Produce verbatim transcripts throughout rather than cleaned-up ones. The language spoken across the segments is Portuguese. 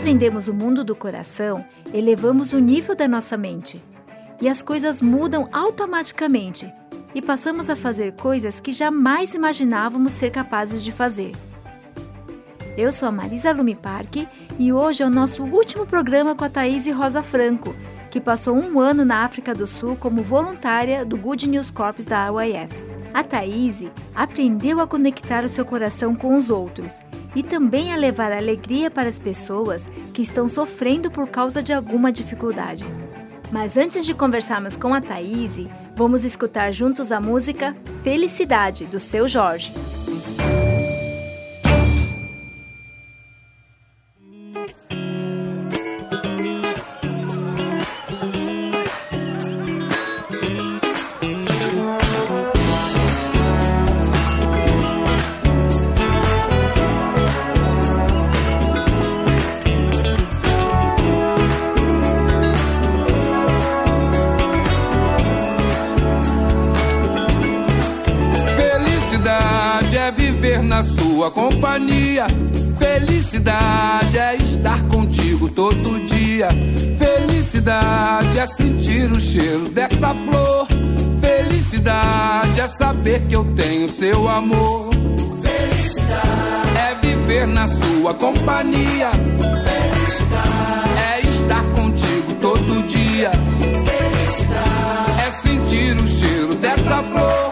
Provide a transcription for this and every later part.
aprendemos o mundo do coração, elevamos o nível da nossa mente. E as coisas mudam automaticamente. E passamos a fazer coisas que jamais imaginávamos ser capazes de fazer. Eu sou a Marisa Lumiparque e hoje é o nosso último programa com a Thaís Rosa Franco, que passou um ano na África do Sul como voluntária do Good News Corps da U I F. A Thaís aprendeu a conectar o seu coração com os outros e também a levar alegria para as pessoas que estão sofrendo por causa de alguma dificuldade. Mas antes de conversarmos com a Thaís, vamos escutar juntos a música Felicidade, do Seu Jorge. Na sua companhia, felicidade é estar contigo todo dia. Felicidade é sentir o cheiro dessa flor. Felicidade é saber que eu tenho seu amor. Felicidade é viver na sua companhia. Felicidade é estar contigo todo dia. Felicidade é sentir o cheiro dessa flor.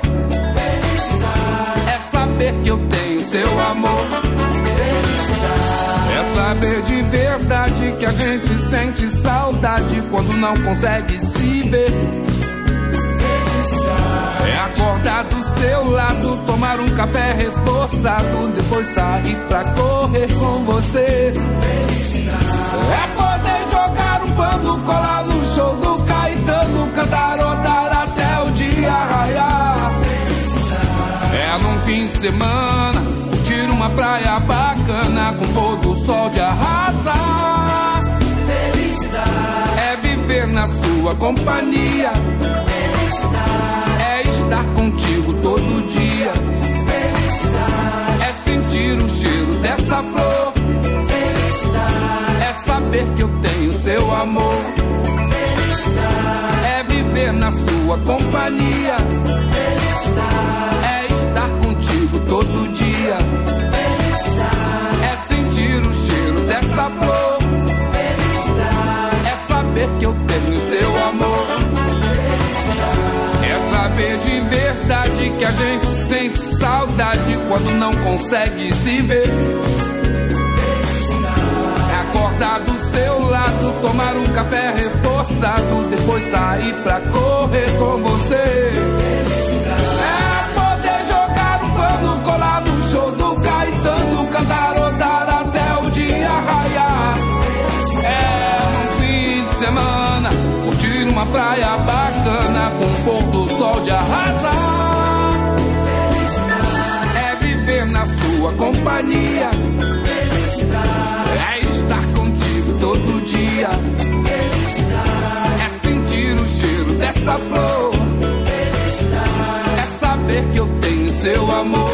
Que eu tenho seu amor. Felicidade é saber de verdade que a gente sente saudade quando não consegue se ver. Felicidade é acordar do seu lado, tomar um café reforçado, depois sair pra correr com você. Felicidade é poder jogar um pano, colar no show do Caetano, cantarotar até o dia raiar. É num fim de semana, curtir uma praia bacana com pôr do sol de arrasar. Felicidade é viver na sua companhia. Felicidade é estar contigo todo dia. Felicidade é sentir o cheiro dessa flor. Felicidade é saber que eu tenho seu amor. Felicidade é viver na sua companhia. Felicidade é estar contigo todo dia. Felicidade é sentir o cheiro dessa flor. Felicidade é saber que eu tenho seu amor. Felicidade é saber de verdade que a gente sente saudade quando não consegue se ver. Felicidade é acordar do seu lado, tomar um café reforçado, depois sair pra correr com você. Colar no show do Caetano, cantarotar até o dia raiar. É um fim de semana, curtir uma praia bacana com o pôr do sol de arrasar. É viver na sua companhia. É estar contigo todo dia. É sentir o cheiro dessa flor. É saber que eu tenho seu amor.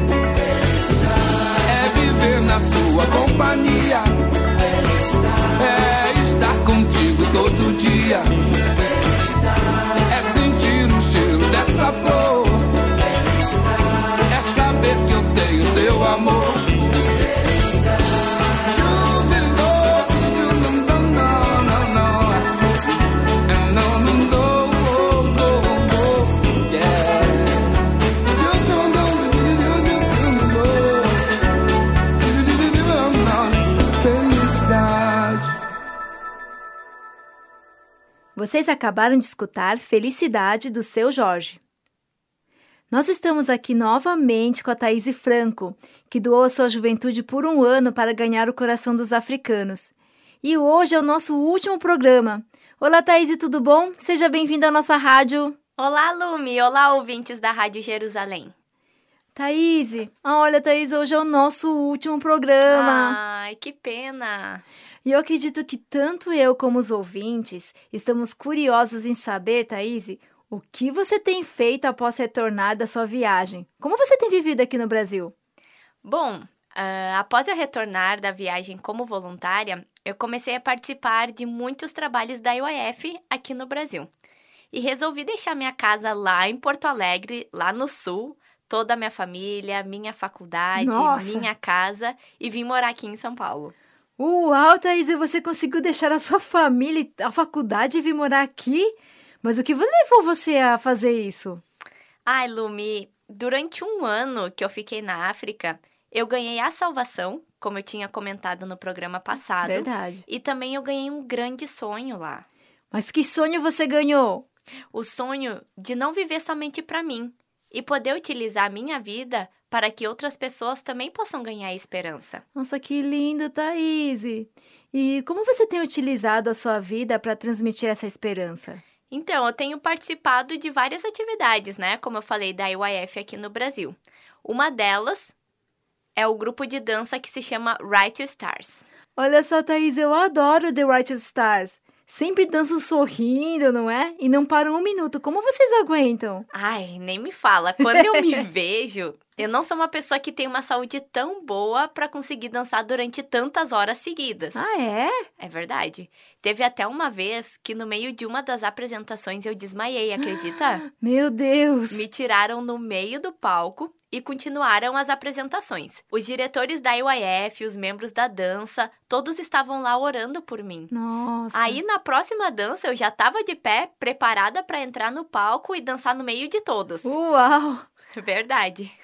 É viver na sua companhia. É estar contigo todo dia. É sentir o cheiro dessa flor. É saber que eu tenho seu amor. Vocês acabaram de escutar Felicidade, do Seu Jorge. Nós estamos aqui novamente com a Thaís Franco, que doou a sua juventude por um ano para ganhar o coração dos africanos. E hoje é o nosso último programa. Olá, Thaís, tudo bom? Seja bem-vinda à nossa rádio. Olá, Lumi. Olá, ouvintes da Rádio Jerusalém. Thaís, olha, Thaís, hoje é o nosso último programa. Ai, que pena. E eu acredito que tanto eu como os ouvintes estamos curiosos em saber, Thaís, o que você tem feito após retornar da sua viagem. Como você tem vivido aqui no Brasil? Bom, uh, após eu retornar da viagem como voluntária, eu comecei a participar de muitos trabalhos da U I F aqui no Brasil. E resolvi deixar minha casa lá em Porto Alegre, lá no sul, toda a minha família, minha faculdade, Nossa. minha casa, e vim morar aqui em São Paulo. Uau, Thaís, e você conseguiu deixar a sua família, a faculdade e vir morar aqui? Mas o que levou você a fazer isso? Ai, Lumi, durante um ano que eu fiquei na África, eu ganhei a salvação, como eu tinha comentado no programa passado. Verdade. E também eu ganhei um grande sonho lá. Mas que sonho você ganhou? O sonho de não viver somente para mim e poder utilizar a minha vida para que outras pessoas também possam ganhar esperança. Nossa, que lindo, Thaís! E como você tem utilizado a sua vida para transmitir essa esperança? Então, eu tenho participado de várias atividades, né? Como eu falei, da U I F aqui no Brasil. Uma delas é o grupo de dança que se chama Right to Stars. Olha só, Thaís, eu adoro The Right to Stars. Sempre dançam sorrindo, não é? E não param um minuto. Como vocês aguentam? Ai, nem me fala. Quando eu me vejo, eu não sou uma pessoa que tem uma saúde tão boa para conseguir dançar durante tantas horas seguidas. Ah, é? É verdade. Teve até uma vez que no meio de uma das apresentações eu desmaiei, acredita? Meu Deus! Me tiraram no meio do palco e continuaram as apresentações. Os diretores da U I F, os membros da dança, todos estavam lá orando por mim. Nossa! Aí, na próxima dança, eu já estava de pé, preparada para entrar no palco e dançar no meio de todos. Uau! Verdade.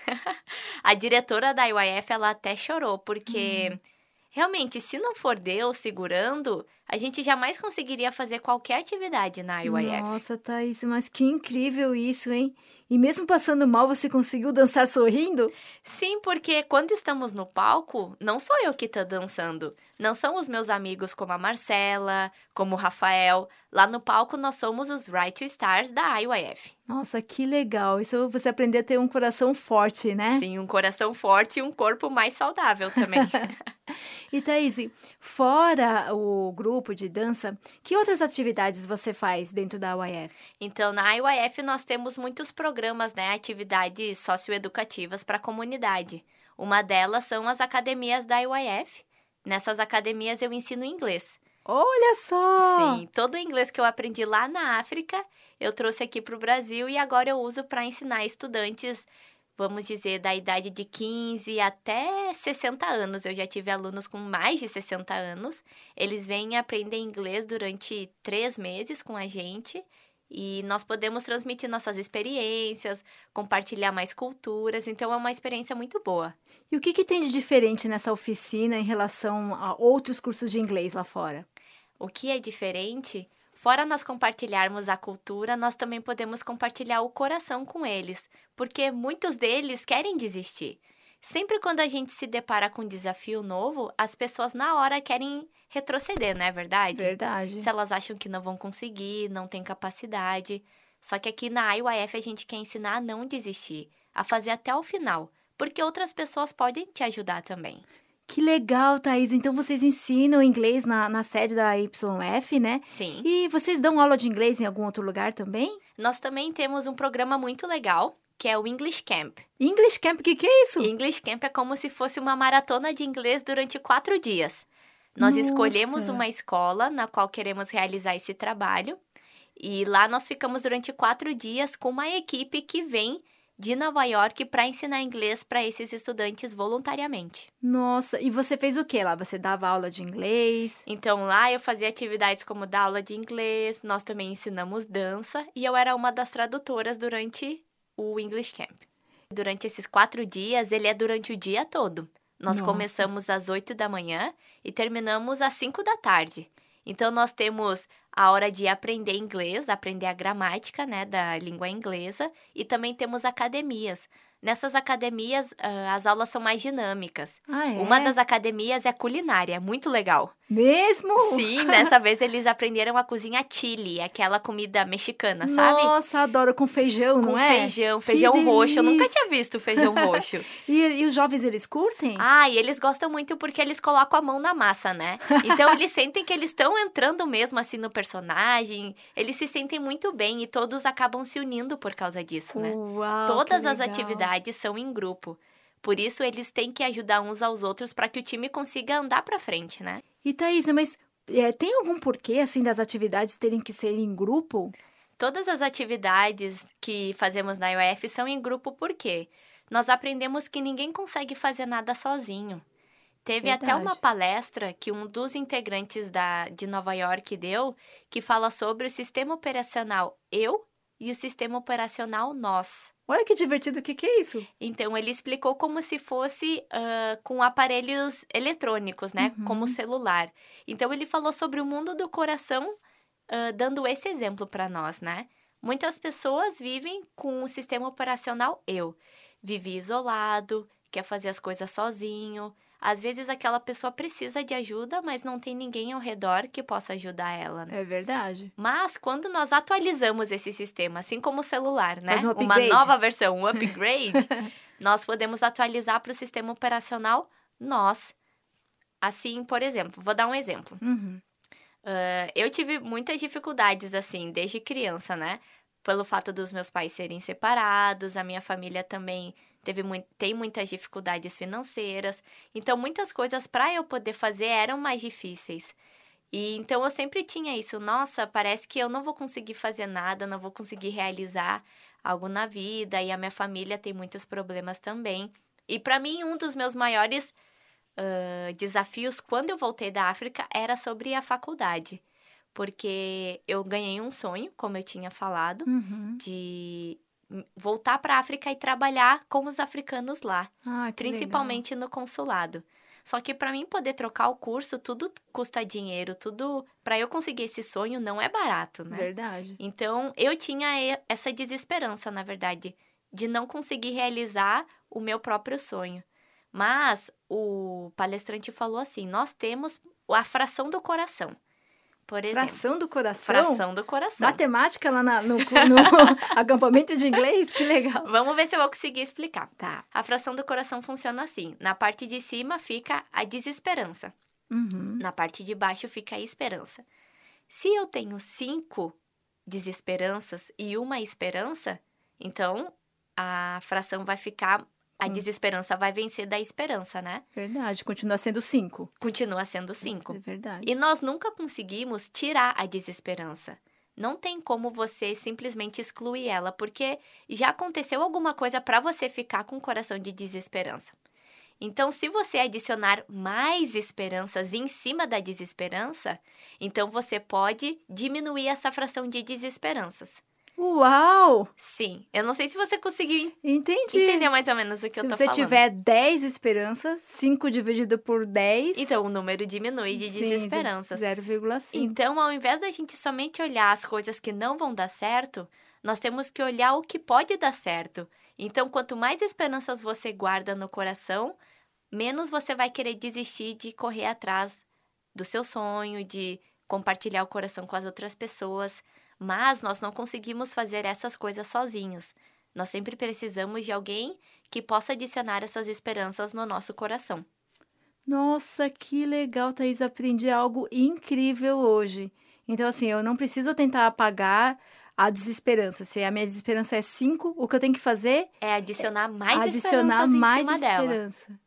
A diretora da U I F, ela até chorou, porque... Hum. Realmente, se não for Deus segurando, a gente jamais conseguiria fazer qualquer atividade na U I F. Nossa, Thaís, mas que incrível isso, hein? E mesmo passando mal, você conseguiu dançar sorrindo? Sim, porque quando estamos no palco, não sou eu que estou dançando. Não são os meus amigos como a Marcela, como o Rafael. Lá no palco, nós somos os Right to Stars da U I F. Nossa, que legal. Isso você aprender a ter um coração forte, né? Sim, um coração forte e um corpo mais saudável também. E, Thaís, fora o grupo de dança, que outras atividades você faz dentro da U I F? Então, na U I F, nós temos muitos programas, né? Atividades socioeducativas para a comunidade. Uma delas são as academias da U I F. Nessas academias, eu ensino inglês. Olha só! Sim, todo o inglês que eu aprendi lá na África, eu trouxe aqui para o Brasil e agora eu uso para ensinar estudantes, vamos dizer, da idade de quinze até sessenta anos. Eu já tive alunos com mais de sessenta anos. Eles vêm aprender inglês durante três meses com a gente e nós podemos transmitir nossas experiências, compartilhar mais culturas. Então, é uma experiência muito boa. E o que, que tem de diferente nessa oficina em relação a outros cursos de inglês lá fora? O que é diferente? Fora nós compartilharmos a cultura, nós também podemos compartilhar o coração com eles, porque muitos deles querem desistir. Sempre quando a gente se depara com um desafio novo, as pessoas na hora querem retroceder, não é verdade? Verdade. Se elas acham que não vão conseguir, não têm capacidade. Só que aqui na U I F a gente quer ensinar a não desistir, a fazer até o final, porque outras pessoas podem te ajudar também. Que legal, Thaís. Então, vocês ensinam inglês na, na sede da Y F, né? Sim. E vocês dão aula de inglês em algum outro lugar também? Nós também temos um programa muito legal, que é o English Camp. English Camp, o que, que é isso? English Camp é como se fosse uma maratona de inglês durante quatro dias. Nós Nossa. escolhemos uma escola na qual queremos realizar esse trabalho. E lá nós ficamos durante quatro dias com uma equipe que vem de Nova York para ensinar inglês para esses estudantes voluntariamente. Nossa, e você fez o que lá? Você dava aula de inglês? Então, lá eu fazia atividades como dar aula de inglês, nós também ensinamos dança e eu era uma das tradutoras durante o English Camp. Durante esses quatro dias, ele é durante o dia todo. Nós Nossa. começamos às oito da manhã e terminamos às cinco da tarde. Então, nós temos a hora de aprender inglês, aprender a gramática, né, da língua inglesa, e também temos academias. Nessas academias, uh, as aulas são mais dinâmicas. Ah, é? Uma das academias é culinária, é muito legal. Mesmo? Sim, dessa vez eles aprenderam a cozinhar chili, aquela comida mexicana, sabe? Nossa, adoro, com feijão, Com não é? feijão, Que feijão roxo. Eu nunca delícia. tinha visto feijão roxo. E, e os jovens, eles curtem? Ah, e eles gostam muito porque eles colocam a mão na massa, né? Então, eles sentem que eles estão entrando mesmo, assim, no personagem. Eles se sentem muito bem e todos acabam se unindo por causa disso, né? Uau, Todas que as legal. atividades são em grupo. Por isso, eles têm que ajudar uns aos outros para que o time consiga andar para frente, né? E, Thaisa, mas é, tem algum porquê, assim, das atividades terem que ser em grupo? Todas as atividades que fazemos na I O F são em grupo por quê? Nós aprendemos que ninguém consegue fazer nada sozinho. Teve Verdade. até uma palestra que um dos integrantes da, de Nova York deu, que fala sobre o sistema operacional eu e o sistema operacional nós. Olha que divertido, o que, que é isso? Então, ele explicou como se fosse uh, com aparelhos eletrônicos, né? Uhum. Como celular. Então, ele falou sobre o mundo do coração, uh, dando esse exemplo para nós, né? Muitas pessoas vivem com o sistema operacional eu. Vive isolado, quer fazer as coisas sozinho. Às vezes, aquela pessoa precisa de ajuda, mas não tem ninguém ao redor que possa ajudar ela, né? É verdade. Mas, quando nós atualizamos esse sistema, assim como o celular, né? Faz um Uma upgrade. nova versão, um upgrade, nós podemos atualizar para o sistema operacional nós. Assim, por exemplo, vou dar um exemplo. Uhum. Uh, eu tive muitas dificuldades, assim, desde criança, né? Pelo fato dos meus pais serem separados, a minha família também teve muito, tem muitas dificuldades financeiras. Então, muitas coisas para eu poder fazer eram mais difíceis. E então, eu sempre tinha isso. Nossa, parece que eu não vou conseguir fazer nada, não vou conseguir realizar algo na vida. E a minha família tem muitos problemas também. E para mim, um dos meus maiores uh, desafios quando eu voltei da África era sobre a faculdade. Porque eu ganhei um sonho, como eu tinha falado, Uhum. de voltar para a África e trabalhar com os africanos lá, Ah, que principalmente no consulado. Só que para mim poder trocar o curso, tudo custa dinheiro, tudo para eu conseguir esse sonho não é barato, né? Verdade. Então, eu tinha essa desesperança, na verdade, de não conseguir realizar o meu próprio sonho. Mas o palestrante falou assim: nós temos a fração do coração. Por exemplo, Fração do coração? fração do coração. Matemática lá na- no, no acampamento de inglês? Que legal. Vamos ver se eu vou conseguir explicar. Tá. A fração do coração funciona assim. Na parte de cima fica a desesperança. Uhum. Na parte de baixo fica a esperança. Se eu tenho cinco desesperanças e uma esperança, então a fração vai ficar... A Hum. desesperança vai vencer da esperança, né? Verdade, continua sendo cinco. Continua sendo cinco. É verdade. E nós nunca conseguimos tirar a desesperança. Não tem como você simplesmente excluir ela, porque já aconteceu alguma coisa para você ficar com o coração de desesperança. Então, se você adicionar mais esperanças em cima da desesperança, então você pode diminuir essa fração de desesperanças. Uau! Sim, eu não sei se você conseguiu Entendi. entender mais ou menos o que Se eu tô você falando. tiver dez esperanças, cinco dividido por dez... Então, o número diminui de sim, desesperanças. zero vírgula cinco. Então, ao invés da gente somente olhar as coisas que não vão dar certo, nós temos que olhar o que pode dar certo. Então, quanto mais esperanças você guarda no coração, menos você vai querer desistir de correr atrás do seu sonho, de compartilhar o coração com as outras pessoas. Mas nós não conseguimos fazer essas coisas sozinhos. Nós sempre precisamos de alguém que possa adicionar essas esperanças no nosso coração. Nossa, que legal, Thaís. Aprendi algo incrível hoje. Então, assim, eu não preciso tentar apagar a desesperança. Se a minha desesperança é cinco, o que eu tenho que fazer É adicionar mais adicionar esperanças mais em cima dela. esperança.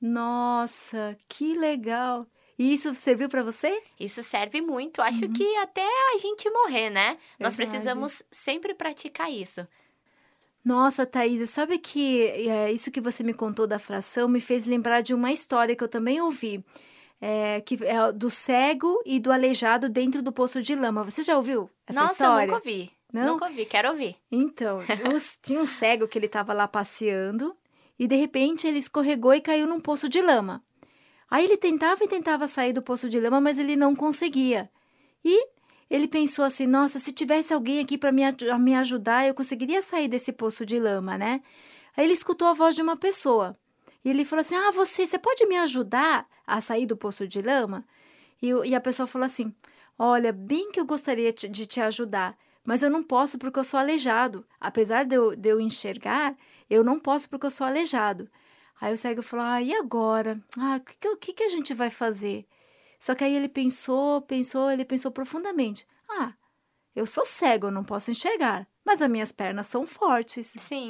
Nossa, que legal. E isso serviu para você? Isso serve muito. Acho que até a gente morrer, né? Nós Verdade. precisamos sempre praticar isso. Nossa, Thaís, sabe que é, isso que você me contou da fração me fez lembrar de uma história que eu também ouvi. É, que é do cego e do aleijado dentro do poço de lama. Você já ouviu essa Nossa, história? eu nunca ouvi. Não? Nunca ouvi, quero ouvir. Então, os- tinha um cego que ele estava lá passeando e de repente ele escorregou e caiu num poço de lama. Aí ele tentava e tentava sair do poço de lama, mas ele não conseguia. E ele pensou assim, nossa, se tivesse alguém aqui para me, aju- me ajudar, eu conseguiria sair desse poço de lama, né? Aí ele escutou a voz de uma pessoa. E ele falou assim, ah, você, você pode me ajudar a sair do poço de lama? E, o- e a pessoa falou assim, olha, bem que eu gostaria te- de te ajudar, mas eu não posso porque eu sou aleijado. Apesar de eu, de eu enxergar, eu não posso porque eu sou aleijado. Aí o cego falou, ah, e agora? Ah, o que, que, o que que a gente vai fazer? Só que aí ele pensou, pensou, ele pensou profundamente. Ah, eu sou cego, eu não posso enxergar, mas as minhas pernas são fortes. Sim.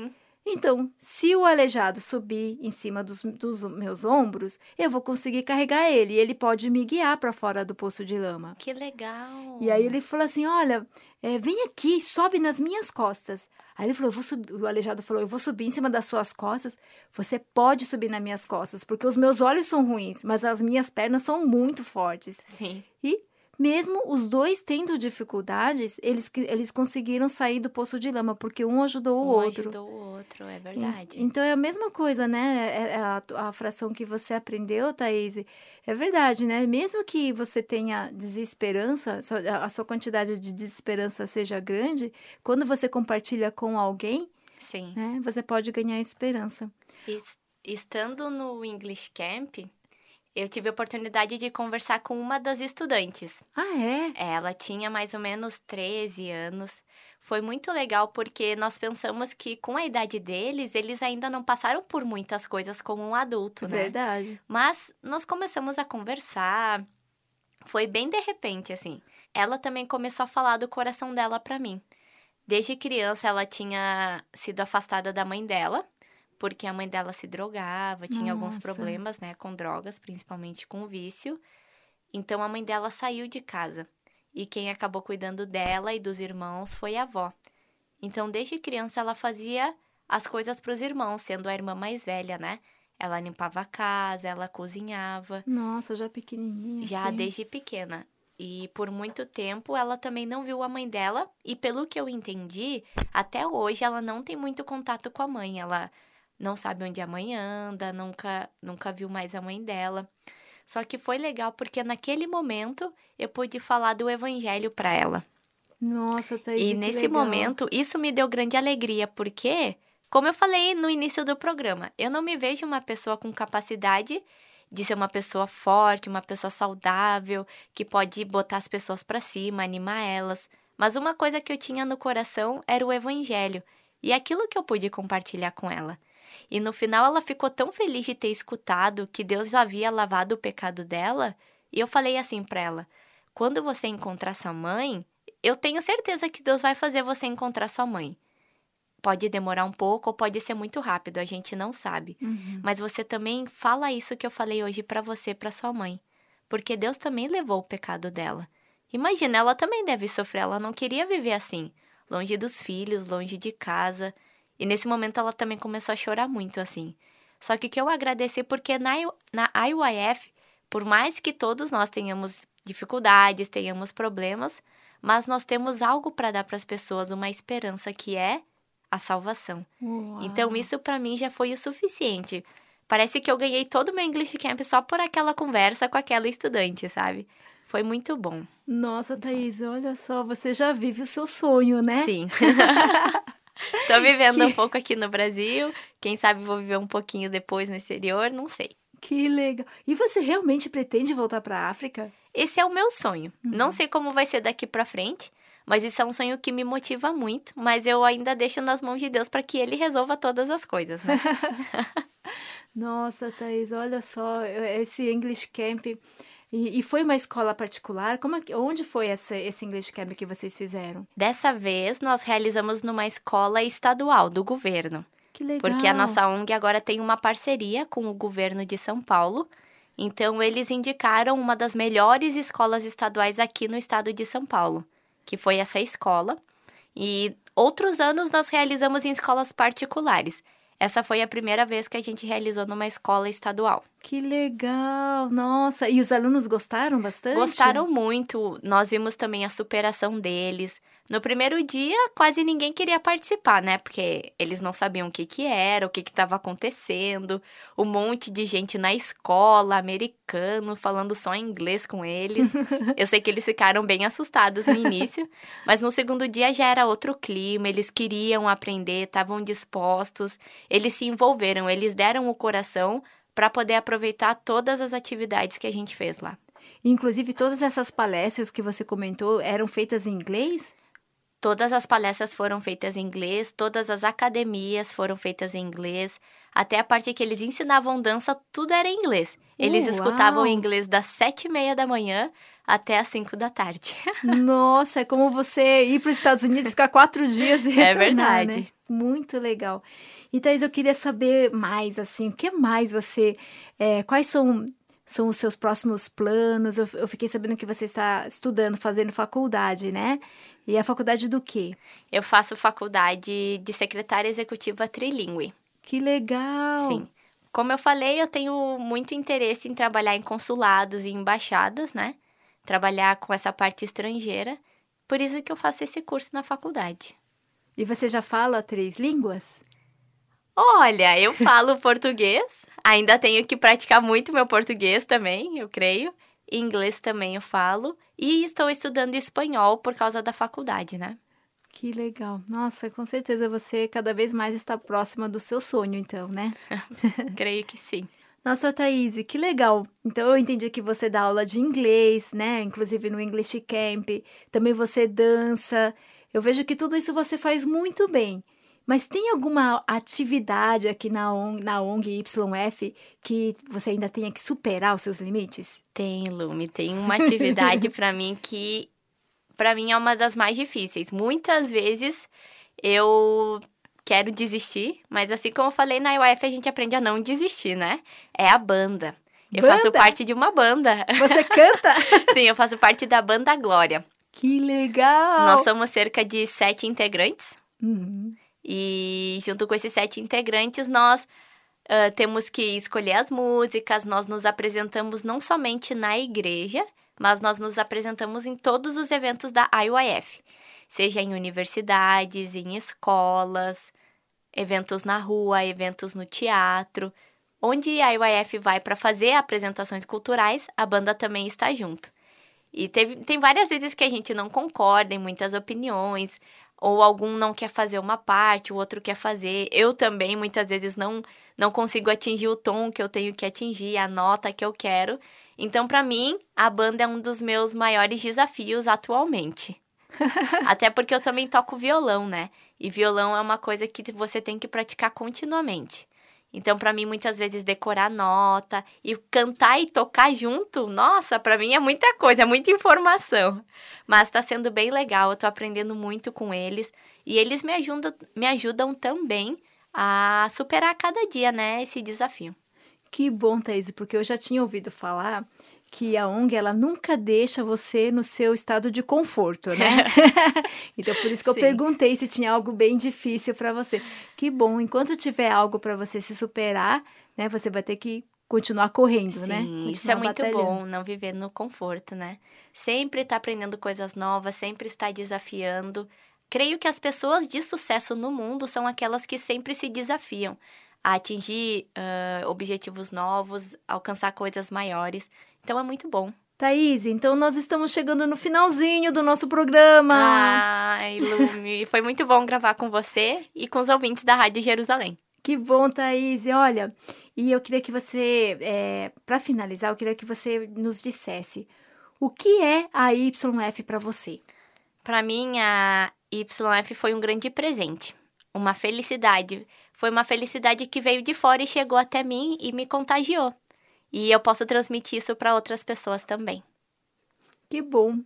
Então, se o aleijado subir em cima dos, dos meus ombros, eu vou conseguir carregar ele. E ele pode me guiar para fora do poço de lama. Que legal! E aí ele falou assim, olha, é, vem aqui, sobe nas minhas costas. Aí ele falou, eu vou subir. O aleijado falou, eu vou subir em cima das suas costas. Você pode subir nas minhas costas, porque os meus olhos são ruins, mas as minhas pernas são muito fortes. Sim. E mesmo os dois tendo dificuldades, eles, eles conseguiram sair do poço de lama, porque um ajudou o Um outro. ajudou o outro, é verdade. E, então é a mesma coisa, né? É a, a fração que você aprendeu, Thaís, é verdade, né? Mesmo que você tenha desesperança, a sua quantidade de desesperança seja grande, quando você compartilha com alguém, Sim. né, você pode ganhar esperança. E, estando no English Camp, eu tive a oportunidade de conversar com uma das estudantes. Ah, é? Ela tinha mais ou menos treze anos. Foi muito legal porque nós pensamos que com a idade deles, eles ainda não passaram por muitas coisas como um adulto, né? Verdade. Mas nós começamos a conversar. Foi bem de repente, assim. Ela também começou a falar do coração dela pra mim. Desde criança, ela tinha sido afastada da mãe dela, porque a mãe dela se drogava, tinha Nossa. alguns problemas, né, com drogas, principalmente com vício. Então, a mãe dela saiu de casa. E quem acabou cuidando dela e dos irmãos foi a avó. Então, desde criança, ela fazia as coisas para os irmãos, sendo a irmã mais velha, né? Ela limpava a casa, ela cozinhava. Nossa, já pequenininha, Já sim. desde pequena. E por muito tempo, ela também não viu a mãe dela. E pelo que eu entendi, até hoje, ela não tem muito contato com a mãe. Ela não sabe onde a mãe anda, nunca, nunca viu mais a mãe dela. Só que foi legal porque naquele momento eu pude falar do evangelho para ela. Nossa, Thaís, E que nesse legal. momento, isso me deu grande alegria, porque, como eu falei no início do programa, eu não me vejo uma pessoa com capacidade de ser uma pessoa forte, uma pessoa saudável, que pode botar as pessoas para cima, animar elas. Mas uma coisa que eu tinha no coração era o evangelho, e aquilo que eu pude compartilhar com ela. E no final ela ficou tão feliz de ter escutado que Deus havia lavado o pecado dela. E eu falei assim para ela, quando você encontrar sua mãe, eu tenho certeza que Deus vai fazer você encontrar sua mãe. Pode demorar um pouco ou pode ser muito rápido, a gente não sabe. Uhum. Mas você também fala isso que eu falei hoje para você, para sua mãe. Porque Deus também levou o pecado dela. Imagina, ela também deve sofrer, ela não queria viver assim. Longe dos filhos, longe de casa. E nesse momento ela também começou a chorar muito, assim. Só que que eu agradeci porque na, na I Y F, por mais que todos nós tenhamos dificuldades, tenhamos problemas, mas nós temos algo para dar para as pessoas, uma esperança que é a salvação. Uau. Então isso para mim já foi o suficiente. Parece que eu ganhei todo o meu English Camp só por aquela conversa com aquela estudante, sabe? Foi muito bom. Nossa, Thaís, olha só, você já vive o seu sonho, né? Sim. Tô vivendo Que- um pouco aqui no Brasil. Quem sabe vou viver um pouquinho depois no exterior, não sei. Que legal. E você realmente pretende voltar para a África? Esse é o meu sonho. Uhum. Não sei como vai ser daqui pra frente, mas isso é um sonho que me motiva muito. Mas eu ainda deixo nas mãos de Deus para que Ele resolva todas as coisas, né? Nossa, Thaís, olha só, esse English Camp. E, e foi uma escola particular? Como é que- onde foi essa, esse English Camp que vocês fizeram? Dessa vez, nós realizamos numa escola estadual do governo. Que legal. Porque a nossa O N G agora tem uma parceria com o governo de São Paulo. Então, eles indicaram uma das melhores escolas estaduais aqui no estado de São Paulo, que foi essa escola. E outros anos nós realizamos em escolas particulares. Essa foi a primeira vez que a gente realizou numa escola estadual. Que legal, nossa. E os alunos gostaram bastante? Gostaram muito, nós vimos também a superação deles. No primeiro dia, quase ninguém queria participar, né? Porque eles não sabiam o que que era, o que que estava acontecendo. Um monte de gente na escola, americano, falando só inglês com eles. Eu sei que eles ficaram bem assustados no início, mas no segundo dia já era outro clima, eles queriam aprender, estavam dispostos, eles se envolveram, eles deram o coração para poder aproveitar todas as atividades que a gente fez lá. Inclusive, todas essas palestras que você comentou eram feitas em inglês? Todas as palestras foram feitas em inglês, todas as academias foram feitas em inglês, até a parte que eles ensinavam dança, tudo era em inglês. Eles Uau! escutavam em inglês das sete e meia da manhã até às cinco da tarde. Nossa, é como você ir para os Estados Unidos, ficar quatro dias e retornar, É verdade. Né? Muito legal. E, Thaís, eu queria saber mais, assim, o que mais você... É, quais são, são os seus próximos planos? Eu, eu fiquei sabendo que você está estudando, fazendo faculdade, né? E a faculdade do quê? Eu faço faculdade de secretária executiva trilingüe. Que legal! Sim. Como eu falei, eu tenho muito interesse em trabalhar em consulados e embaixadas, né? Trabalhar com essa parte estrangeira. Por isso que eu faço esse curso na faculdade. E você já fala três línguas? Olha, eu falo português. Ainda tenho que praticar muito meu português também, eu creio. Inglês também eu falo. E estou estudando espanhol por causa da faculdade, né? Que legal. Nossa, com certeza você cada vez mais está próxima do seu sonho, então, né? Creio que sim. Nossa, Thaís, que legal. Então, eu entendi que você dá aula de inglês, né? Inclusive no English Camp. Também você dança. Eu vejo que tudo isso você faz muito bem. Mas tem alguma atividade aqui na O N G, na O N G Y F que você ainda tenha que superar os seus limites? Tem, Lume. Tem uma atividade para mim que... Para mim é uma das mais difíceis. Muitas vezes eu quero desistir, mas assim como eu falei, na U F a gente aprende a não desistir, né? É a banda. Eu Banda? faço parte de uma banda. Você canta? Sim, eu faço parte da Banda Glória. Que legal! Nós somos cerca de sete integrantes. Uhum. E junto com esses sete integrantes, nós uh, temos que escolher as músicas, nós nos apresentamos não somente na igreja, mas nós nos apresentamos em todos os eventos da I U I F, seja em universidades, em escolas, eventos na rua, eventos no teatro. Onde a I U I F vai para fazer apresentações culturais, a banda também está junto. E teve, tem várias vezes que a gente não concorda em muitas opiniões, ou algum não quer fazer uma parte, o outro quer fazer. Eu também, muitas vezes, não, não consigo atingir o tom que eu tenho que atingir, a nota que eu quero. Então, para mim, a banda é um dos meus maiores desafios atualmente. Até porque eu também toco violão, né? E violão é uma coisa que você tem que praticar continuamente. Então, para mim, muitas vezes, decorar nota e cantar e tocar junto, nossa, para mim é muita coisa, é muita informação. Mas tá sendo bem legal, eu tô aprendendo muito com eles. E eles me ajudam, me ajudam também a superar cada dia, né, esse desafio. Que bom, Thaís, porque eu já tinha ouvido falar que a O N G, ela nunca deixa você no seu estado de conforto, né? Então, por isso que eu Sim. perguntei se tinha algo bem difícil para você. Que bom, enquanto tiver algo para você se superar, né, você vai ter que continuar correndo, Sim, né? Sim, isso Continuar é muito batalhando. bom, não viver no conforto, né? Sempre estar aprendendo coisas novas, sempre estar desafiando. Creio que as pessoas de sucesso no mundo são aquelas que sempre se desafiam a atingir uh, objetivos novos, alcançar coisas maiores. Então, é muito bom. Thaís, então nós estamos chegando no finalzinho do nosso programa. Ai, Lume, foi muito bom gravar com você e com os ouvintes da Rádio Jerusalém. Que bom, Thaís. E olha, e eu queria que você, é, para finalizar, eu queria que você nos dissesse o que é a Y F para você? Para mim, a Y F foi um grande presente, uma felicidade. Foi uma felicidade que veio de fora e chegou até mim e me contagiou. E eu posso transmitir isso para outras pessoas também. Que bom.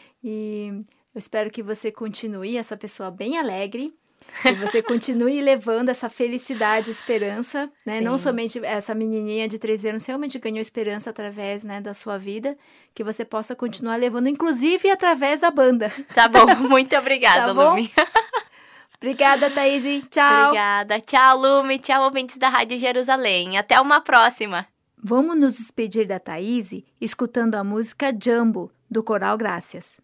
E eu espero que você continue essa pessoa bem alegre, que você continue levando essa felicidade e esperança, né? Sim. Não somente essa menininha de treze anos realmente ganhou esperança através, né, da sua vida, que você possa continuar levando, inclusive através da banda. Tá bom, muito obrigada, Tá bom? Lume. Obrigada, Thaís. Tchau. Obrigada. Tchau, Lume. Tchau, ouvintes da Rádio Jerusalém. Até uma próxima. Vamos nos despedir da Thaís escutando a música Jumbo, do Coral Gracias.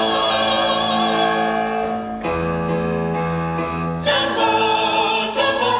Jumbo, Jumbo.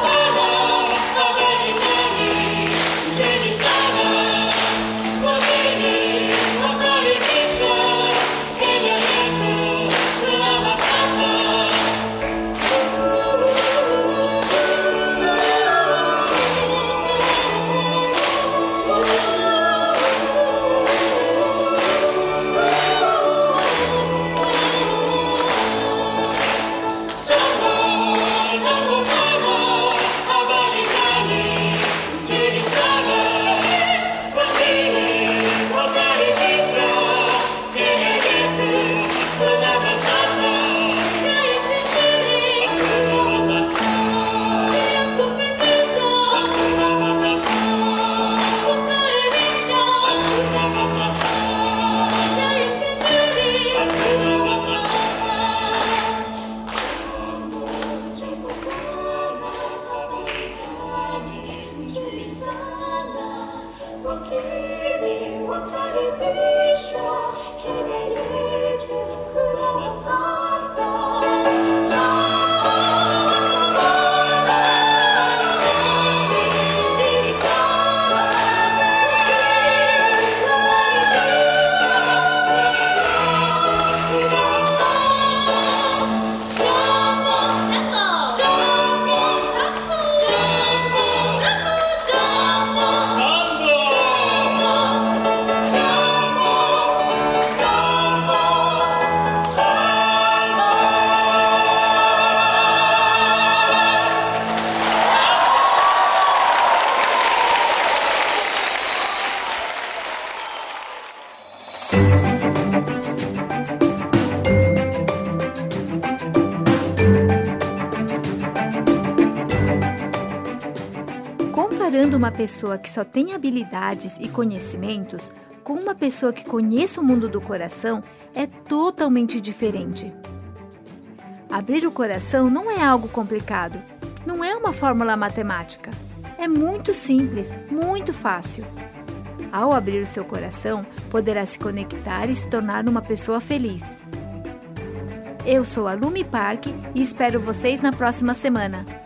Comparando uma pessoa que só tem habilidades e conhecimentos com uma pessoa que conheça o mundo do coração é totalmente diferente. Abrir o coração não é algo complicado, não é uma fórmula matemática. É muito simples, muito fácil. Ao abrir o seu coração, poderá se conectar e se tornar uma pessoa feliz. Eu sou a Lumi Park e espero vocês na próxima semana.